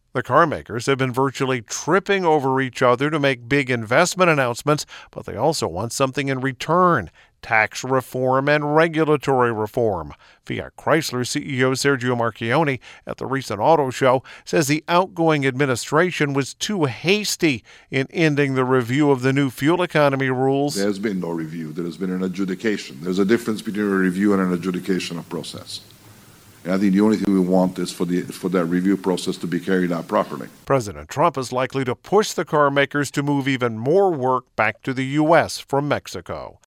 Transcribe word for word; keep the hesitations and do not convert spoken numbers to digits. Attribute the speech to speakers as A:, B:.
A: The car makers have been virtually tripping over each other to make big investment announcements, but they also want something in return: tax reform and regulatory reform. Fiat Chrysler C E O Sergio Marchionne at the recent auto show says the outgoing administration was too hasty in ending the review of the new fuel economy rules.
B: There has been no review. There has been an adjudication. There's a difference between a review and an adjudication process. And I think the only thing we want is for the for that review process to be carried out properly.
A: President Trump is likely to push the car makers to move even more work back to the U S from Mexico.